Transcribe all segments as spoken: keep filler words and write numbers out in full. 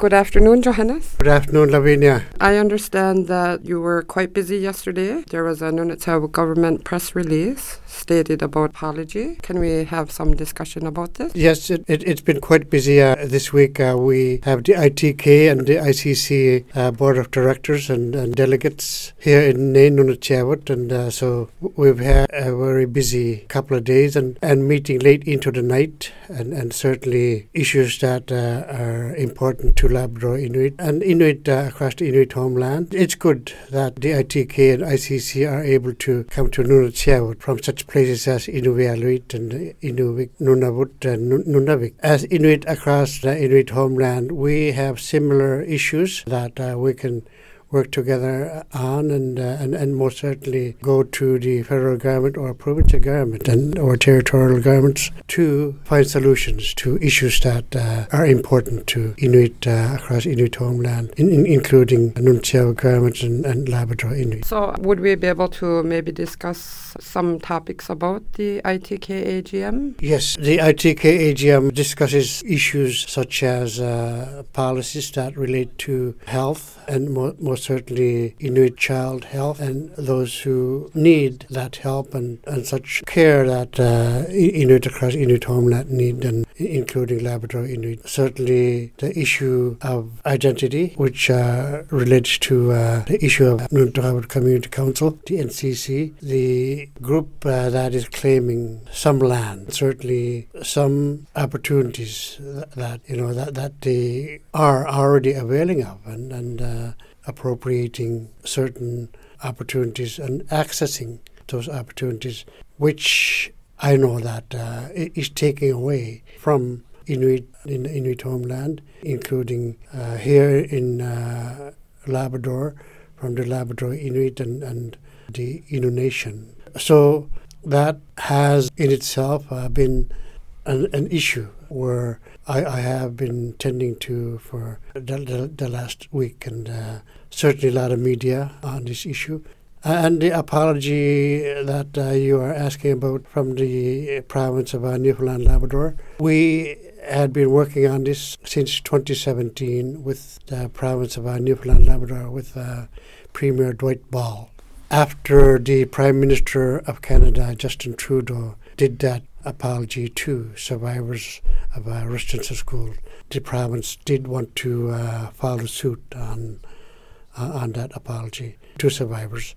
Good afternoon, Johannes. Good afternoon, Lavinia. I understand that you were quite busy yesterday. There was a Nunavut government press release stated about apology. Can we have some discussion about this? Yes, it, it, it's been quite busy uh, this week. Uh, we have the I T K and the I C C uh, Board of Directors and, and delegates here in Nunavut, and uh, so we've had a very busy couple of days and, and meeting late into the night, and, and certainly issues that uh, are important to Labrador Inuit and Inuit uh, across the Inuit homeland. It's good that the I T K and I C C are able to come to Nunavut from such places as Inuvialuit and Inuvik, Nunavut and Nunavik. As Inuit across the Inuit homeland, we have similar issues that uh, we can work together on, and, uh, and and most certainly go to the federal government or provincial government and or territorial governments to find solutions to issues that uh, are important to Inuit uh, across Inuit homeland, in, in, including Nunavut governments and, and Labrador Inuit. So would we be able to maybe discuss some topics about the I T K A G M? Yes, the I T K A G M discusses issues such as uh, policies that relate to health and mo- most certainly Inuit child health and those who need that help and, and such care that uh, Inuit across Inuit homeland need, and including Labrador Inuit. Certainly the issue of identity, which uh, relates to uh, the issue of Nunavut Community Council, the N C C, the group uh, that is claiming some land, certainly some opportunities that, you know, that, that they are already availing of, and, and uh, appropriating certain opportunities and accessing those opportunities, which I know that uh, is taking away from Inuit in the Inuit homeland, including uh, here in uh, Labrador, from the Labrador Inuit and, and the Innu Nation. So that has in itself uh, been an, an issue where I, I have been tending to for the, the, the last week, and uh, certainly a lot of media on this issue. And the apology that uh, you are asking about from the province of uh, Newfoundland Labrador, we had been working on this since twenty seventeen with the province of uh, Newfoundland Labrador with uh, Premier Dwight Ball. After the Prime Minister of Canada, Justin Trudeau, did that apology to survivors of uh, residential school, the province did want to uh, follow suit on uh, on that apology to survivors.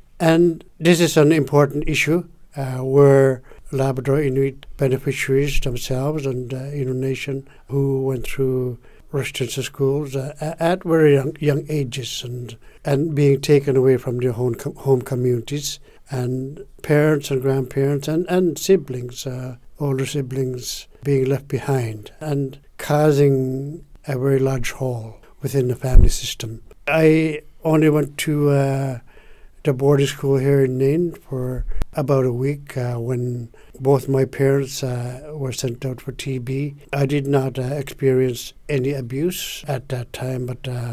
And this is an important issue uh, where Labrador Inuit beneficiaries themselves and uh, Innu Nation who went through residential schools uh, at very young, young ages and and being taken away from their home, com- home communities, and parents and grandparents and, and siblings, uh, older siblings being left behind and causing a very large hole within the family system. I only went to uh, the boarding school here in Nain for about a week uh, when both my parents uh, were sent out for T B. I did not uh, experience any abuse at that time, but uh,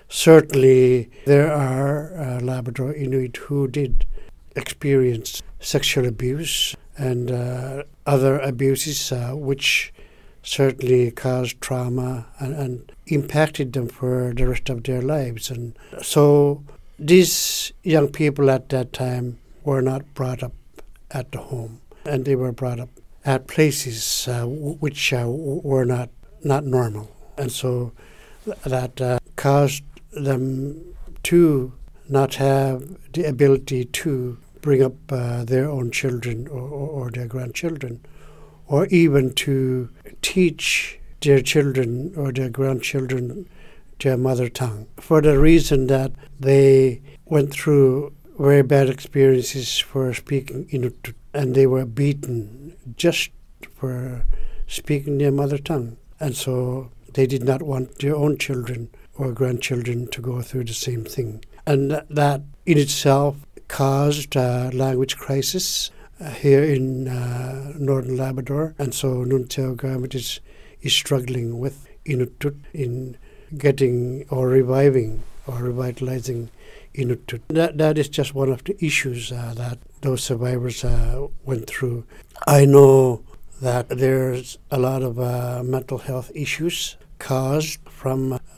certainly there are uh, Labrador Inuit who did experience sexual abuse and uh, other abuses uh, which certainly caused trauma and, and impacted them for the rest of their lives. And so these young people at that time were not brought up at the home, and they were brought up at places uh, w- which uh, w- were not, not normal. And so th- that uh, caused them to not have the ability to bring up uh, their own children or, or, or their grandchildren, or even to teach their children or their grandchildren their mother tongue, for the reason that they went through very bad experiences for speaking Inuktitut, and they were beaten just for speaking their mother tongue. And so they did not want their own children or grandchildren to go through the same thing. And th- that in itself caused a language crisis uh, here in uh, Northern Labrador. And so Nunavut government is, is struggling with Inuktitut in getting or reviving or revitalizing Inuktitut. That, that is just one of the issues uh, that those survivors uh, went through. I know that there's a lot of uh, mental health issues caused from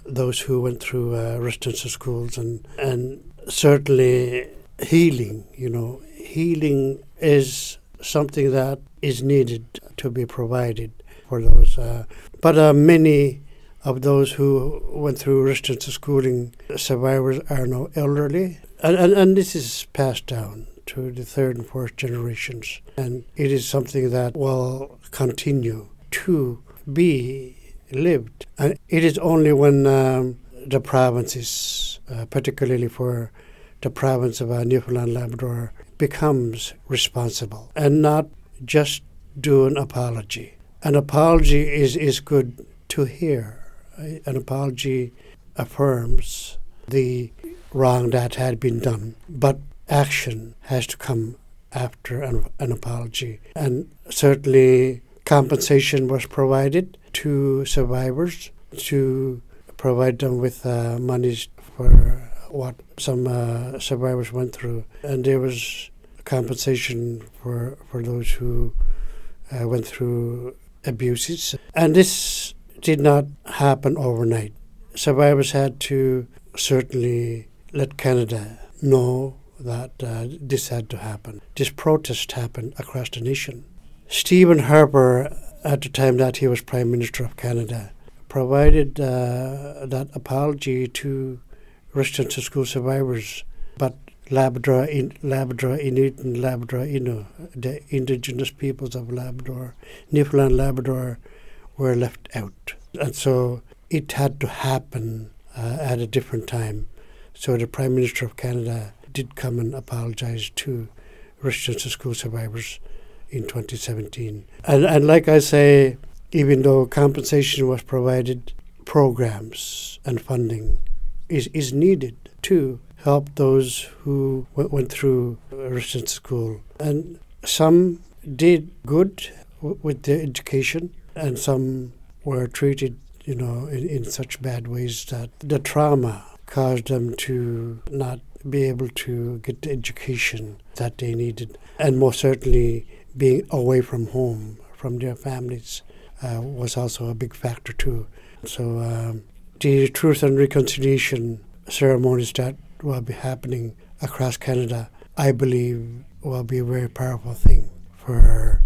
those who went through uh, residential schools, and, and certainly healing, you know, healing is something that is needed to be provided for those. Uh, but uh, many of those who went through residential schooling survivors are now elderly, and, and, and this is passed down to the third and fourth generations. And it is something that will continue to be lived. And it is only when um, the provinces, uh, particularly for the province of uh, Newfoundland Labrador, becomes responsible and not just do an apology. An apology is, is good to hear. An apology affirms the wrong that had been done, but action has to come after an, an apology. And certainly compensation was provided to survivors to provide them with uh, monies for what some uh, survivors went through. And there was compensation for, for those who uh, went through abuses. And this did not happen overnight. Survivors had to certainly let Canada know that uh, this had to happen. This protest happened across the nation. Stephen Harper, at the time that he was Prime Minister of Canada, provided uh, that apology to residential school survivors, but Labrador, in, Labrador Inuit and Labrador Innu, the indigenous peoples of Labrador, Newfoundland Labrador, were left out. And so it had to happen uh, at a different time. So the Prime Minister of Canada did come and apologize to residential school survivors in twenty seventeen. And, and like I say, even though compensation was provided, programs and funding is, is needed to help those who w- went through residential school. And some did good w- with their education, and some were treated, you know, in, in such bad ways that the trauma caused them to not be able to get the education that they needed. And most certainly being away from home, from their families, uh, was also a big factor too. So um, the Truth and Reconciliation ceremonies that will be happening across Canada, I believe, will be a very powerful thing for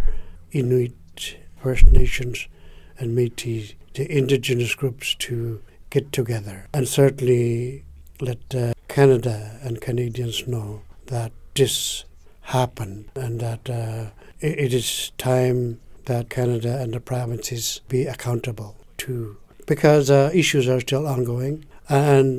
Inuit, First Nations, and Métis, the indigenous groups, to get together and certainly let uh, Canada and Canadians know that this happened and that uh, it, it is time that Canada and the provinces be accountable to, because uh, issues are still ongoing, and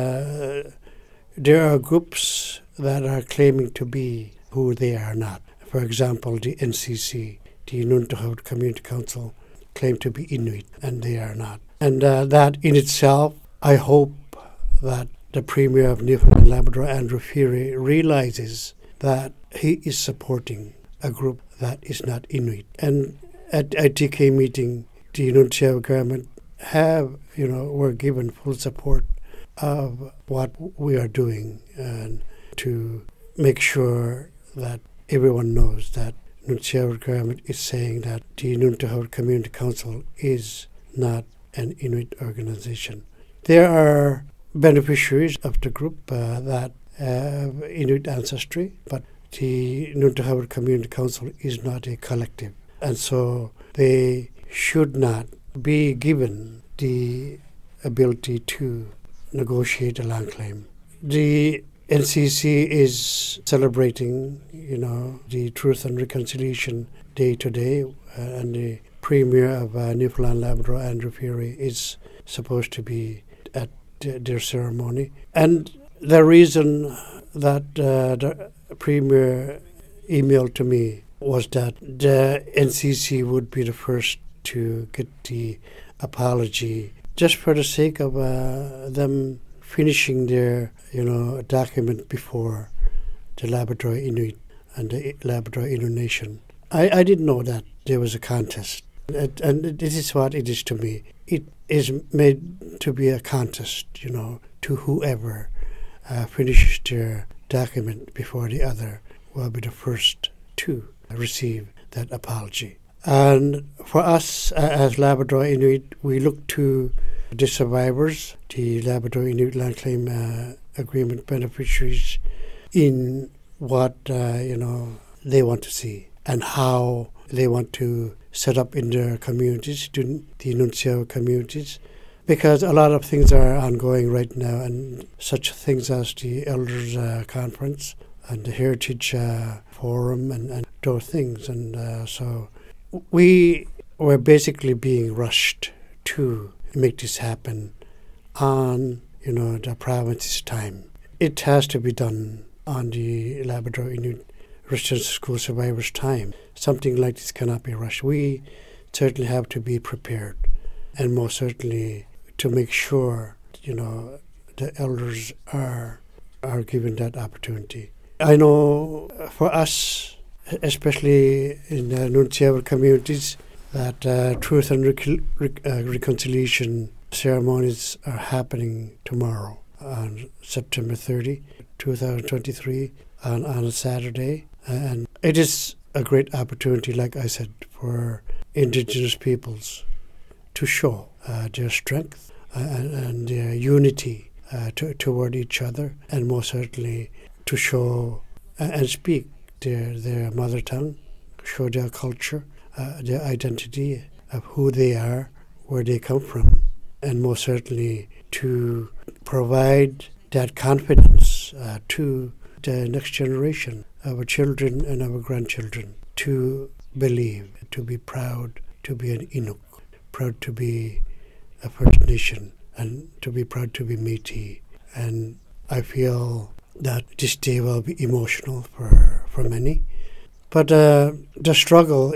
uh, there are groups that are claiming to be who they are not. For example, the N C C, the Nuntuhaut Community Council, claim to be Inuit, and they are not. And uh, that in itself, I hope that the Premier of Newfoundland Labrador, Andrew Furey, realizes that he is supporting a group that is not Inuit. And at I T K meeting, the Nunavut government have, you know, were given full support of what we are doing, and to make sure that everyone knows that Nunavut government is saying that the Nunavut Community Council is not an Inuit organization. There are beneficiaries of the group uh, that have Inuit ancestry, but the Nunavut Community Council is not a collective, and so they should not be given the ability to negotiate a land claim. The N C C is celebrating, you know, the Truth and Reconciliation Day today, uh, and the Premier of uh, Newfoundland Labrador, Andrew Furey, is supposed to be at th- their ceremony. And the reason that uh, the Premier emailed to me was that the N C C would be the first to get the apology, just for the sake of uh, them finishing their, you know, document before the Labrador Inuit and the Labrador Innu Nation. I, I didn't know that there was a contest. It, and this is what it is to me. It is made to be a contest, you know, to whoever uh, finishes their document before the other will be the first to receive that apology. And for us uh, as Labrador Inuit, we look to the survivors, the Labrador Inuit Land Claim uh, Agreement beneficiaries, in what uh, you know they want to see and how they want to set up in their communities, the Nuncio communities, because a lot of things are ongoing right now, and such things as the Elders uh, Conference and the Heritage uh, Forum and, and those things. And uh, so we were basically being rushed to make this happen on, you know, the province's time. It has to be done on the Labrador Inuit Residential School survivors' time. Something like this cannot be rushed. We certainly have to be prepared, and most certainly to make sure, you know, the elders are are given that opportunity. I know for us, especially in the Nuncio communities, that uh, truth and rec- rec- uh, reconciliation ceremonies are happening tomorrow on September thirtieth, twenty twenty-three, on, on a Saturday. And it is a great opportunity, like I said, for Indigenous peoples to show uh, their strength and, and their unity uh, to, toward each other, and most certainly to show uh, and speak their, their mother tongue, show their culture, uh, their identity of who they are, where they come from, and most certainly to provide that confidence uh, to the next generation, our children and our grandchildren, to believe, to be proud to be an Inuk, proud to be a First Nation, and to be proud to be Métis. And I feel that this day will be emotional for, for many. But uh, the struggle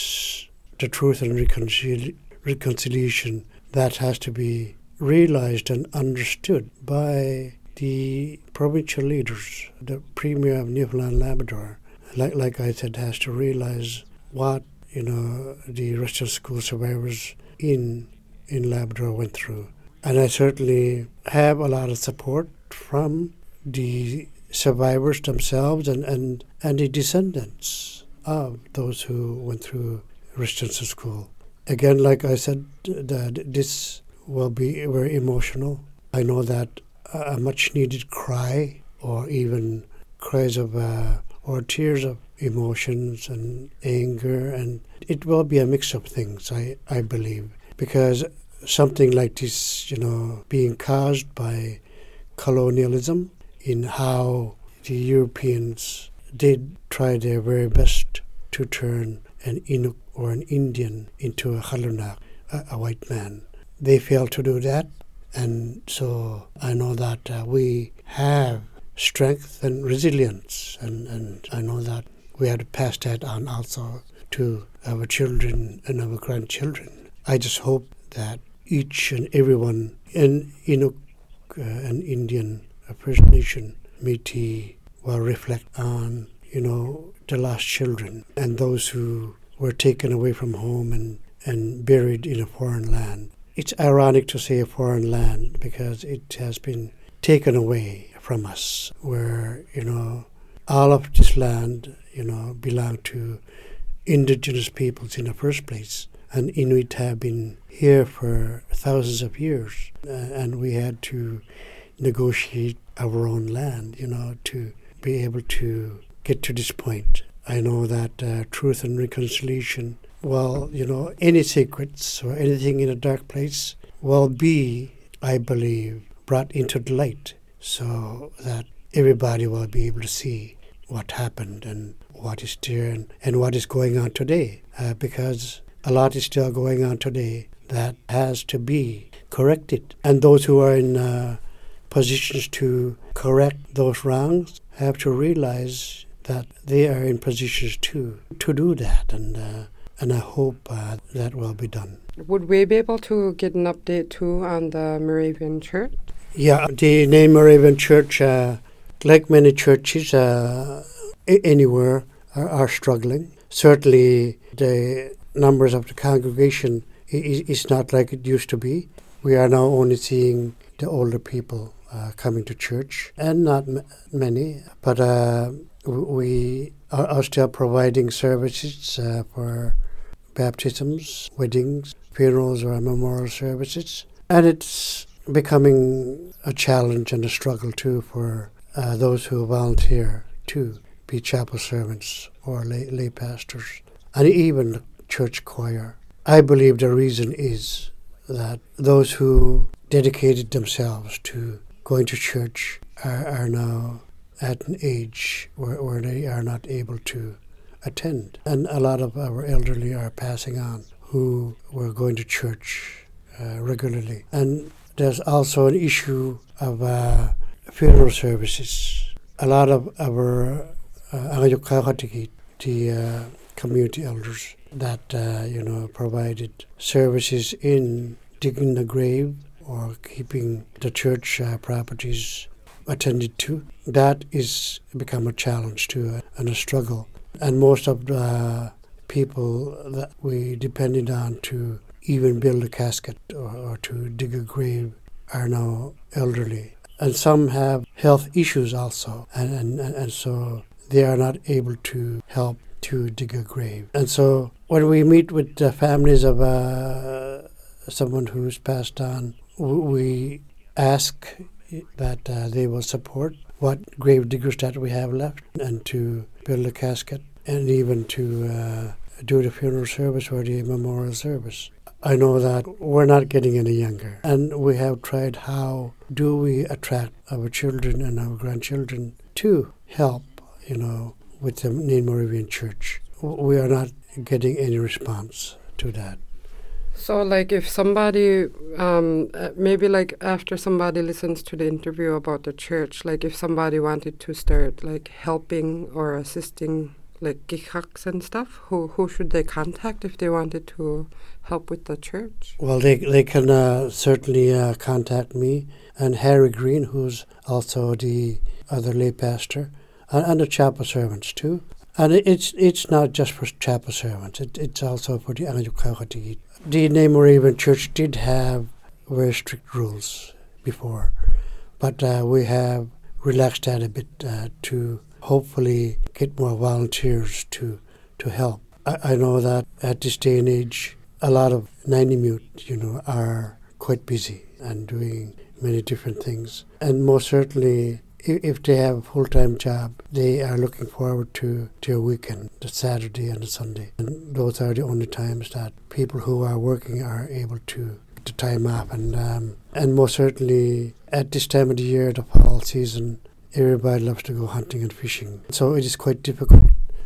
is the truth and reconcil- reconciliation that has to be realized and understood by the provincial leaders. The Premier of Newfoundland Labrador, like like I said, has to realize what, you know, the residential school survivors in in Labrador went through. And I certainly have a lot of support from the survivors themselves and, and, and the descendants of those who went through residential school. Again, like I said, that this will be very emotional. I know that a much needed cry, or even cries of uh, or tears of emotions and anger, and it will be a mix of things, I, I believe, because something like this, you know, being caused by colonialism, in how the Europeans did try their very best to turn an Inuk or an Indian into a Halunak, a, a white man. They failed to do that. And so I know that uh, we have strength and resilience, and, and I know that we have to pass that on also to our children and our grandchildren. I just hope that each and everyone in Inuk uh, and Indian, uh, First Nation, Métis, will reflect on, you know, the lost children and those who were taken away from home and, and buried in a foreign land. It's ironic to say a foreign land because it has been taken away from us, where, you know, all of this land, you know, belonged to indigenous peoples in the first place. And Inuit have been here for thousands of years, uh, and we had to negotiate our own land, you know, to be able to get to this point. I know that uh, truth and reconciliation, well, you know, any secrets or anything in a dark place will be, I believe, brought into the light so that everybody will be able to see what happened and what is there and, and what is going on today. Uh, because a lot is still going on today that has to be corrected. And those who are in uh, positions to correct those wrongs have to realize that they are in positions to, to do that. And uh, And I hope uh, that will be done. Would we be able to get an update too on the Moravian Church? Yeah, the name Moravian Church, uh, like many churches uh, anywhere, are, are struggling. Certainly, the numbers of the congregation is, is not like it used to be. We are now only seeing the older people uh, coming to church, and not m- many, but uh, we are, are still providing services uh, for baptisms, weddings, funerals, or memorial services. And it's becoming a challenge and a struggle too for uh, those who volunteer to be chapel servants or lay, lay pastors and even church choir. I believe the reason is that those who dedicated themselves to going to church are, are now at an age where, where they are not able to attend. And a lot of our elderly are passing on who were going to church uh, regularly. And there's also an issue of uh, funeral services. A lot of our uh, the uh, community elders that uh, you know provided services in digging the grave or keeping the church uh, properties attended to. That is become a challenge too uh, and a struggle. And most of the people that we depended on to even build a casket or, or to dig a grave are now elderly. And some have health issues also, and, and, and so they are not able to help to dig a grave. And so when we meet with the families of uh, someone who's passed on, we ask that uh, they will support what grave diggers that we have left and to build a casket and even to uh, do the funeral service or the memorial service. I know that we're not getting any younger, and we have tried how do we attract our children and our grandchildren to help, you know, with the Nain Moravian Church. We are not getting any response to that. So, like, if somebody, um, maybe like after somebody listens to the interview about the church, like if somebody wanted to start like helping or assisting like gichaks and stuff, who who should they contact if they wanted to help with the church? Well, they they can uh, certainly uh, contact me and Harry Green, who's also the other lay pastor, and, and the chapel servants too. And it, it's it's not just for chapel servants; it, it's also for the Angajuk. The Nain Moravian Church did have very strict rules before, but uh, we have relaxed that a bit uh, to hopefully get more volunteers to to help. I, I know that at this day and age, a lot of Nainimut, you know, are quite busy and doing many different things. And most certainly, if, if they have a full-time job, they are looking forward to, to a weekend, the Saturday and the Sunday. And those are the only times that people who are working are able to to time off. And um, and most certainly, at this time of the year, the fall season, everybody loves to go hunting and fishing. So it is quite difficult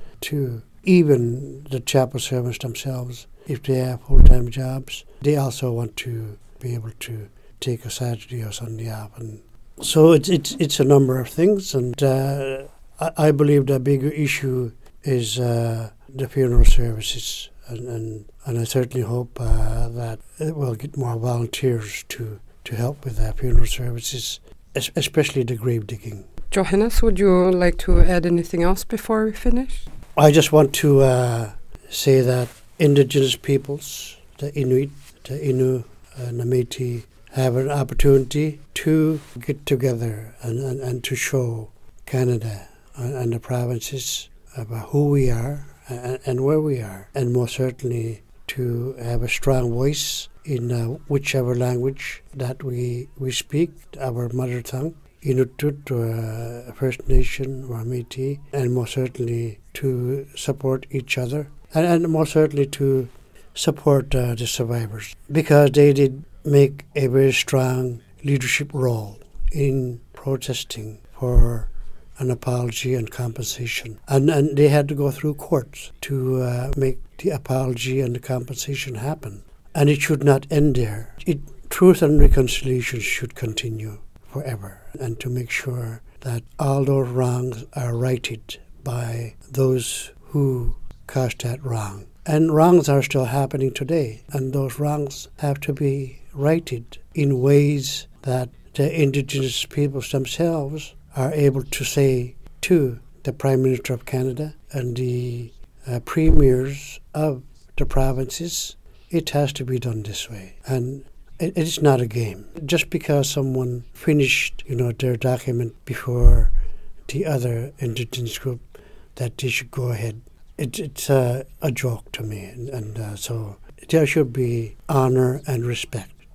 to, even the chapel servants themselves, if they have full-time jobs, they also want to be able to take a Saturday or Sunday off. And so it's it's, it's a number of things. And uh, I, I believe the bigger issue is uh, the funeral services. And, and, and I certainly hope uh, that it will get more volunteers to, to help with the funeral services, especially the grave digging. Johannes, would you like to add anything else before we finish? I just want to uh, say that indigenous peoples, the Inuit, the Innu, and the Métis, have an opportunity to get together and, and, and to show Canada and, and the provinces about who we are and, and where we are, and most certainly to have a strong voice in uh, whichever language that we, we speak, our mother tongue, Inuktitut, or uh, First Nation, or Métis, and most certainly to support each other, and, and most certainly to support uh, the survivors, because they did make a very strong leadership role in protesting for an apology and compensation. And, and they had to go through courts to uh, make the apology and the compensation happen. And it should not end there. It, truth and reconciliation should continue forever, and to make sure that all those wrongs are righted by those who caused that wrong. And wrongs are still happening today, and those wrongs have to be righted in ways that the indigenous peoples themselves are able to say to the Prime Minister of Canada and the uh, premiers of the provinces, it has to be done this way. And it, it's not a game. Just because someone finished, you know, their document before the other indigenous group, that they should go ahead. It, it's uh, a joke to me. And, and uh, so there should be honor and respect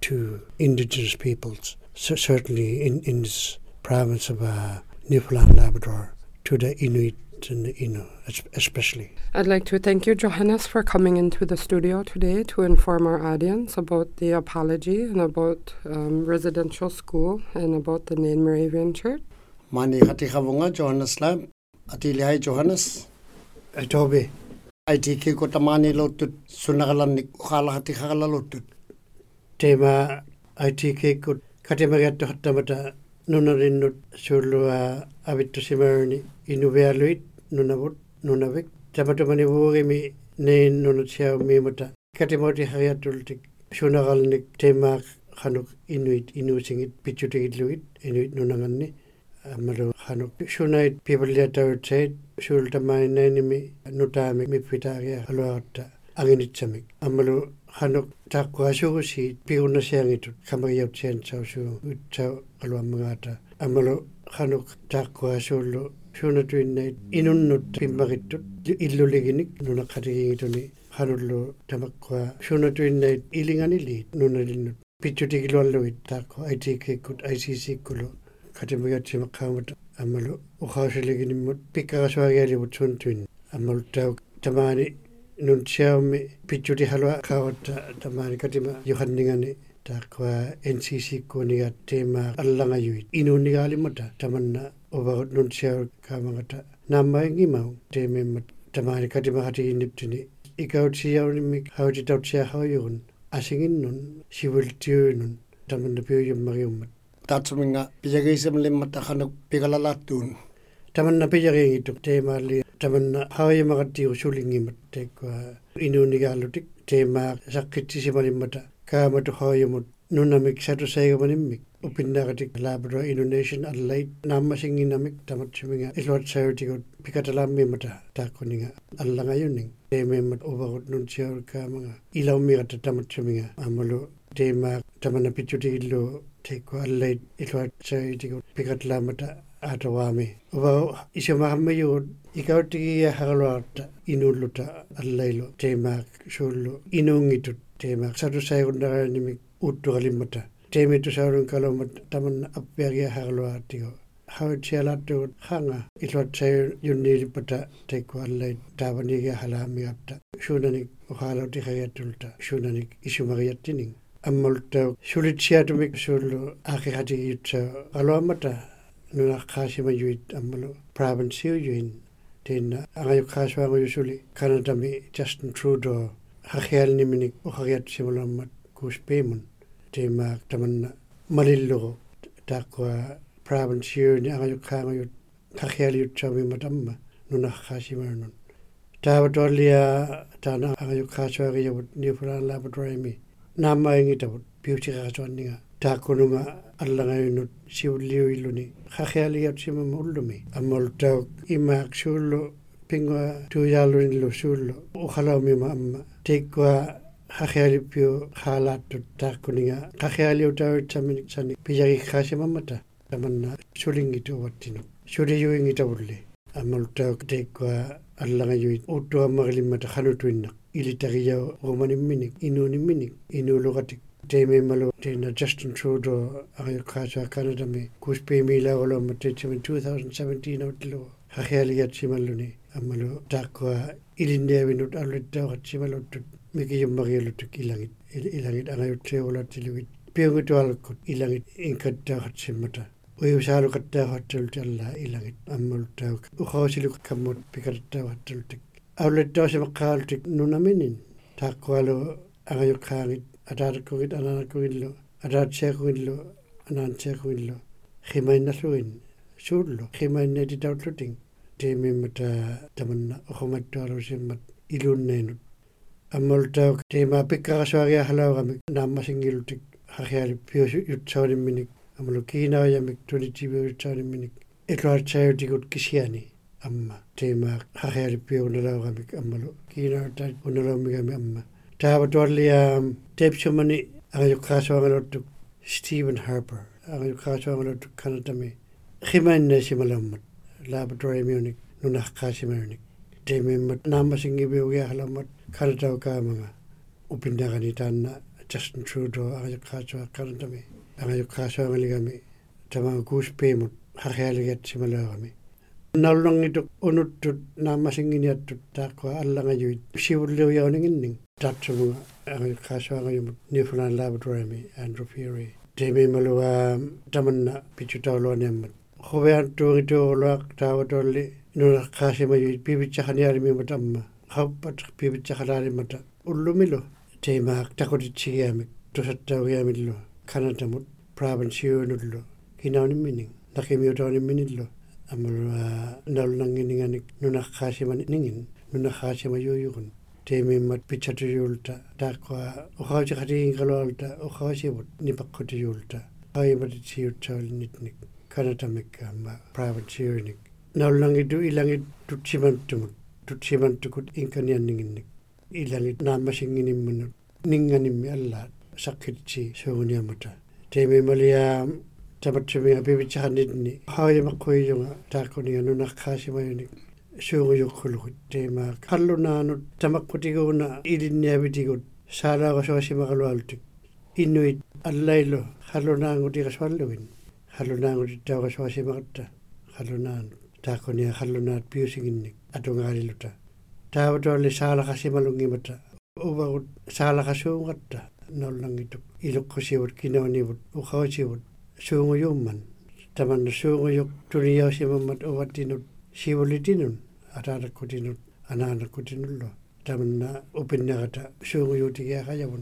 to indigenous peoples, so certainly in, in this province of uh, Newfoundland Labrador, to the Inuit and the Innu especially. I'd like to thank you, Johannes, for coming into the studio today to inform our audience about the apology and about um, residential school and about the Nain Moravian Church. Mani hati khavunga Johannes Lam, atili hai Johannes. Atobe. Ai tiki ko tamani lotut sunagalan ni khala hati khala lotut. Tema ai tiki ko katemagat hatamata nunarinut sulua abittu simarni inuvealuit nunavut nunavik tamatamani vuogimi nein nunutsia mimata katemoti hayatultik sunagalnik tema khanuk inuit inusingit pichutigitluit inuit nunanganni amalu khanuk sunait people letter said sultamai nenimi nutami mipitaria haluata anginitsamik amalu khanuk takwasugusi piuna siangitut kamayap chen chausu utau aluamangata amalu khanuk takwasulu sunatuinait inunnut pimbagitut illuliginik nunakatigituni khanullu tamakwa sunatuinait ilinganili nunalinnut pichutigilwalluit takwa itkut icc kulo katimagatsimakkamat amalu ukhasiliginimmut pikkagaswagialibut suntuin amalu tau tamani nuntsiaumi pichuti halwa kawata tamani katima yohanningani takwa N C C kuniga tema allangayuit inunigalimata tamanna obagot nuntsiaw kamangata namaingimau tememmat tamani katima hati iniptini ikautsiyaunimik hautitautsia hauyun asinginnun siwiltiunun tamanna piyummariummat Tatsuminga pijagisam limata khanuk pigalalatuun. Tamanna pijagingituk temali tamanna hauyamagati usulingimat tekwa inunigalutik tema sakkitsisimalimata kaamatu hauyamut nunamik satu saygamanimmik upinnagatik Labrador Indonesian Adelaide nammasinginamik tamatsuminga ilwat sayutikut pikatalammimata takuninga allangayuning tememmat ubagut nuntsiaur kaamanga ilaumigata tamatsuminga amalu tema tamanna pichutigillu tekwa Adelaide ilwat sayutikut pikatlamata atawami uba isamahammayut ikautigia hagalwata inuluta Adelaide tema sullu inungitut tema satu saygundaranimik uttugalimata temitu saurun kalomat tamanna appiagia hagalwatigo hawtsialattu hanga ilwat sayu yunnilipata tekwa Adelaide tabanigia halamigatta sunanik uhalauti hayatulta sunanik isumagiyattining ammulta sulitsiatumik sullu akihati yutsa alwamata nuna khasima yuit ammalu province yuin tena angayu khaswangu yusuli kanadami Justin Trudeau hakhial niminik ukhagiyat simulamat kuspemun tema tamanna malillugo takwa province yuin angayu khangu yut hakhial yutsami matamma nuna khasimarnun tawadolia tana angayu khaswangu yut Newfoundland Labrador mi namaingitawut piuchikaswanninga takununga allangayunut siuliuiluni khakhialiyat simamullumi amoltauk imaak sullu pingwa tuyalunillu sullu ukhalawmima amma tekwa khakhialipio khalatut takuninga khakhialiutawit saminik sanik pijagi khasimamata tamanna sulingitu wattinu suliyuingitawulli amoltauk tekwa allangayuit uttuammagilimata khanutuinnak ilitariyaw romanimminik inunimminik inulugatik Teme malo tena Justin Trudeau ayaw kasa Canada me kuspe mila wala matechim twenty seventeen outlo hakhialiyat simaluni amalo takwa ilindia winut alutta hatsimalo tut mikiyum magilutuk ilangit ilangit angayut seola tiluit piangutu alkut ilangit inkatta hatsimata uyusalu katta hatul talla ilangit amalo tak ukhawsilu kamut pikatta hatultik awletta simakaltik nunaminin takwalo angayuk khangit Adarkugit ananakugillo, adarchekugillo, ananchekugillo, Himainasuin, Sullo, Himaineti doubtluting, Temimata Tamanna, Homataro Simat, Ilunenut. Amolta, Tema Picaswaria Halawamik, Namasingiltic, Hakial Pius Utsauri Minik, Amulukina Yamik, twenty Utsauri Minik, Etlar Charity Good Kisiani, Amma, Tema, Hakial Pio Nalawamik, Amalu, Kina, Unalomigam Amma. Tawadolia Debsumani Ayukaswangalot Stephen Harper, Ayukaswangalot Kanatami, Himan Nesimalamut, Labrador Munich, Nunakasimernik, Demi Namasingibu Halamat, Kanatau Kamanga, Upindaganitana, Justin Trudeau angayuk kaasua karantami angayuk kaasua ngaligami tama kuuspeemut harhealigat simalagami nallangituk unuttut naamasinginiattut taaqua allangayuit sivulleuyauningинning taatsumunga angayuk kaasua angayumut Newfoundland Labradorami Andrew Furey temi malua tamanna pichutauluaniammat hoveantuungituuluaq taawatolli nuna kaasimayuit pivitsakhaniarimimut amma happat pivitsakhalarimata ullumilu teimaak takutitsigiamik tusattaugiamillu kanatamut provinciunullu kinaunimmining nakimiutaunimminillu amalua nalunangininganik nunaqqaasimaningin nunaqqaasimayuyugun teimimmat pitsatuyulta taaqqa uqautiqatiginqalualta uqausivut nipaqqutuyulta qaimatitsiutsaulnitnik kanatamikka amma provinciunik nalunangitu ilangit tutsimantumut tutsimantukut inkanianninginnik ilangit naamasinginimmannut ninganimmi allaat saqqitsi suuniamuta teimi malia tamatsuminga pivitsakhannitni haayamakkuiyunga taaqquninga nunaqqaasimayunik suunguyuqqulugut teima qallunaanut tamaqqutiguuna ilinniavitigut saalaaqasuasimaqalualtuk inuit allailu qallunaangutiqasuallugin qallunaangutittauqasuasimaqatta qallunaanut taaqquninga qallunaat piusinginnik atungaalilluta taawatolli saalaqasimalungimata uvagut saalaqasuungatta nollangituk iluqqusivut kinaunivut uqausivut suunguyumman tamanna suunguyuk tuniausimammat uvattinut sivulitinun ataanakkutinut anaanakkutinullu tamanna upinnaqata suunguyutigiaqajavun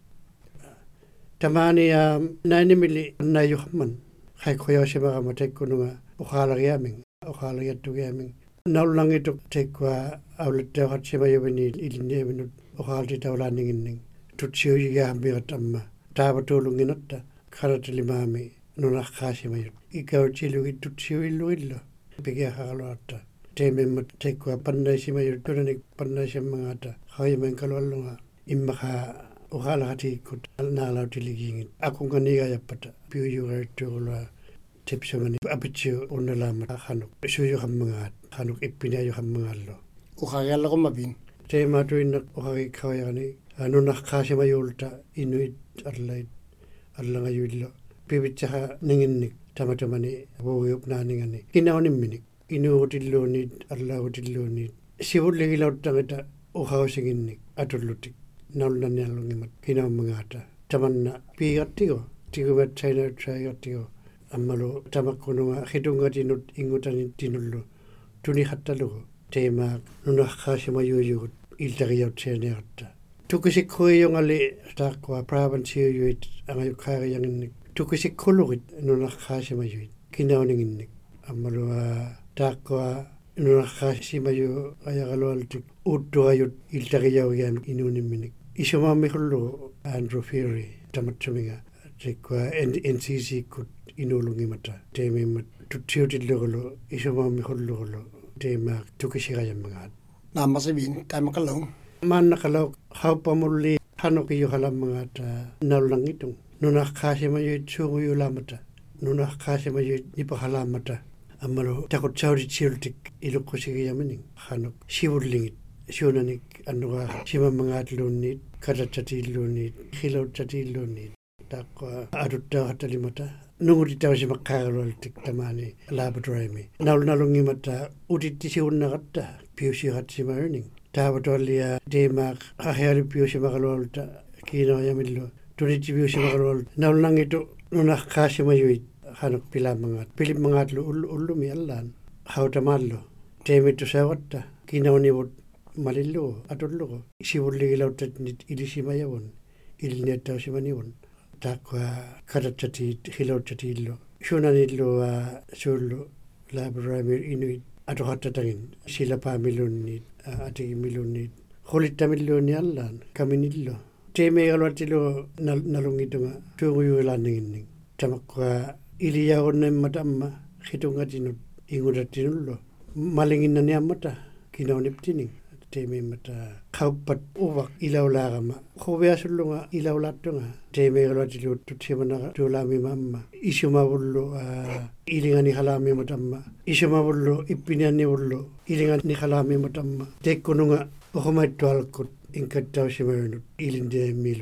tamaania nainimili annayuhamman qaikquyausimaqama taikkununga uqaalagiaming uqaalagiattugiaming nallangituk taikwa aulattauqatsimayuvini ilinniaminut uqaaltitaulaaninginning tutsiuyigaammiqat amma taavatuulunginatta qaratilimaami nunaqqaasimayut ikautilugit tutsiuilluillu pigiaqaqaluatta teimimmat taikwa pannaisimayut tunanik pannaisimmangaata qaimankaluallunga immaqa uqaalaqatiikkut naalautiligiingit akunganigayappata piuyugarittuulua tipsungani apitsiu unnalaamat qanuk suyuqammangaat qanuk ippiniayuqammangallu uqagiallaqumapin teimatuinnak uqagikkauiaqani nunaqqaasimayulta inuit allait allangayuillu pivitsaqa ninginnik tamatamani vuuyup naaningani kinaunimminik inuutilluunit allaagutilluunit sivulligilautangita uqausinginnik atullutik naulnaniallungimat kinaummangaata tamanna piigattigo tiguvat sainautsaaigattigo ammalu tamakkununga qitungatinut ingutanintinullu tuniqattalugu teimaaq nunaqqaasimayuyugut iltaqiyautseaniaqatta tukisikkuiyungali taaqqua provinciuyuit angayukkaariyanginnik tukisikkulugit nunaqqaasimayuit kinauninginnik ammalua taaqqua nunaqqaasimayu ayaqalualtik uuttuqayut iltaqiyaugiamik inuunimminik isumaammiqullugu Andrew Furey tamatsuminga taikwa N C C-kut inuulungimata teimimmat tutsiutilluqulu isumaammiqulluqulu teimaaq tukisiqayammangaat naamasivin taimaqalau maannaqalau qauppamulli qanuqiyuqalammangaata nallangitung nunaqqaasimayuit suunguyulaamata nunaqqaasimayuit nipaqalaamata ammalu taqutsautitsiultik iluqqusigiyamining qanuk sivullingit suunanik annuqaa simammangaatluunniit katatsatiilluunniit qilautsatiilluunniit taaqqua atuttaaqattalimata nungutitausimaqqaagalualtik tamaani Labradorami naulnalungimata utittisiunnaqatta piusiqatsimayuning taavatuallia teimaaq ahiali piusimaqalualta kiinoajamillu tunitsi piusimaqalualta naulnangitu nunaqqaasimayuit qanuk pilaammangaat pilimmangaatlu ullumi allaan hautamaallu teimittu saawatta kiinaunivut malillugu atullugu sivulligilautatnit ilisimayavun iliniattausimanivun taaqqua katatsatiit qilautsatiillu suunanillua suullu Labradorami inuit atuqattatangin silapaamilluunniit atigimilluunniit qulittamilluuni allaan kaminillu teimeigaluatilu nalungitunga suunguyugilaanninginning tamaqqua iliyaaqunnaimmat amma qitungatinut ingutattinullu malinginnaniammata kinauniptining teimimmata qauppat uvaq ilaulaaqama quviasullunga ilaulaattunga teimeigaluatilu tutsimanaqa tuulaamima amma isumavullu ilingani qalaamimat amma isumavullu ippiniannivullu ilingani qalaamimat amma teikkununga uqumaittualkkut inkattausimayunut ilindiamiilutik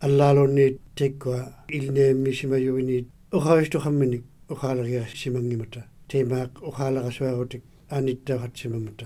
аллаалуунни тиккуа илнеэммисимаюини ухаистухамминик ухаалериа симангимата тимаак ухаалерасуарутик аниттаахатсимамата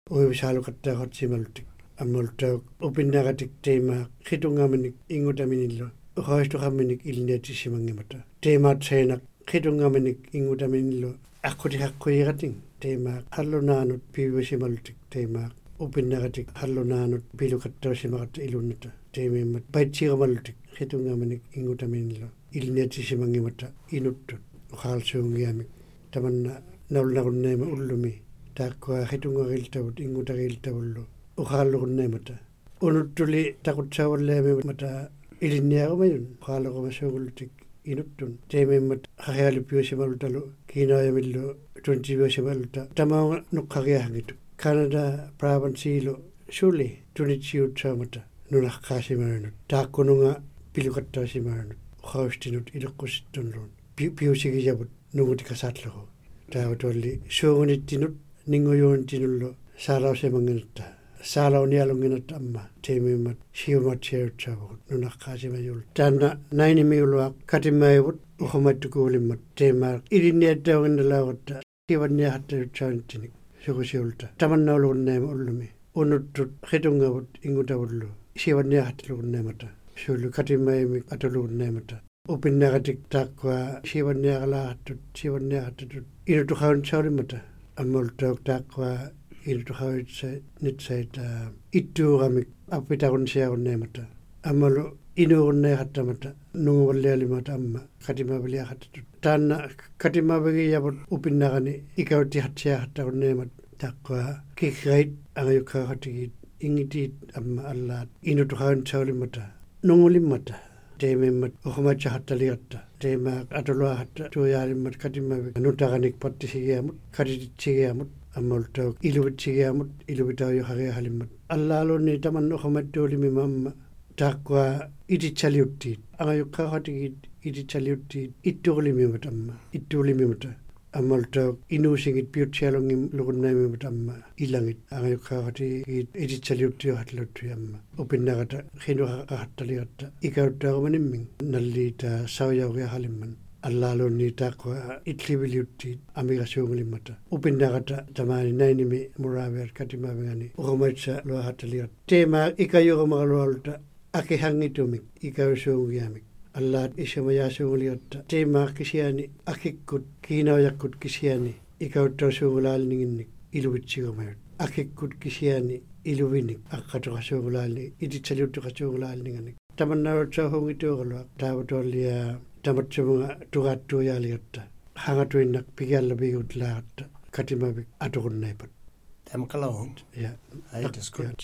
уивисаалукаттаахатсималутик аммултаак упиннаратик тимаак хитунгаминик ингутаминиллу ухаистухамминик илнеатиссимангимата тимаат сeenak хитунгаминик ингутаминиллу аққутиқаққуиратин тимаак халлунаанут пивисималутик тимаак упиннаратик халлунаанут пилукаттавсимарат илунната тимиммат пайтсирамалутик хитунгаминик ингутаминиллу илнеатиссимангимата инуттут ухаалсуунгиамик таманна наулнаруннеема уллуми тааккуа хитунгарилтавут ингутарилтавуллу ухааллуруннеемата унуттули такутсааваллаамимата илинниарумаюн ухаалерумасуугуллутик инуттун теемиммат хариалиппиусималуталу кинаямиллу тунтивиусималута тамаунга нуккариахангиту канада правансиилу сули тунитсиутсаамата нунаққаасимаанут тааккунунга пилукаттаасимаанут ухаустинут илеққуситтунлуун пиусигиявут нугутикасаатлеру тааватуалли суунитинут нингуюунтинуллу саалаусимангинатта саалауниалунгинатта амма теемиммат сиуматсиарутсаавагут нунаққаасимаюл таанна найнимиулуақ катиммаивут ухуматтукуулиммат теемаа илинниаттаугинналаагутта киванниахатталутсаанитиник сугусиулта таманнаулугуннаама уллуми унуттут хитунгавут ингутавуллу сиванниахатталугуннаамата суулу катиммаимик атулугуннаамата упиннаратик тааккуа сиванниаралаартут сиванниартут инутухаунсаулимата аммултаак тааккуа инутухаутса нитсайта иттуурамик аппитарунсиаруннаамата аммалу инууруннаахаттамата нугуваллиалимата амма катимавалиахаттут таанна катимавагиявут упиннарани икаутиахатсиахаттаруннаамат тааккуа кикрайт ангаюккаахатигит ингитиит амма аллаат инутухаунсаулимата нугулиммата теемиммат ухуматсахатталиатта теемаак атулуахатта туяалиммат катиммавик нутаганик паттисигиамут катититсигиамут аммултаак илувитсигиамут илувитааюхариахалиммат аллаалуунни таман ухуматтуулимимамма тааккуа ититсалиуттиит ангаюккаахатигит ититсалиуттиит иттуулимимат амма иттуулимимата аммултаак инуусигит пиутсиалунгим лугуннаимимат амма илангит ангаюккаахатигит ититсалиуттиухатлуттуямма упиннарата хинуақахатталиатта икауттааруманиммин наллиита сауяуриахалимман аллаалуунни тааккуа итливилиуттиит амигасуунгулиммата упиннарата тамаани найними мураавиат катимаавигани уруматса луахатталиат теема икаюрумаралуалута акихангитумик икаусуунгиамик аллаат исамаяасуунгулиатта теема кисиани акиккут кинаояккут кисиани икауттаусуунгулаалнигинник илувитсигумаят акиккут кисиани илувиник аққатоқасуунгулаални ититсалиуттоқасуунгулаалниганик таманнааватсаахунгитууралуақ тааватуаллиа таматсумунга тугааттуяалиатта хангатуиннак пигиаллапигутлаагатта катимавик атугуннайпат Тамакалаун. Ja. Ej, det er sgu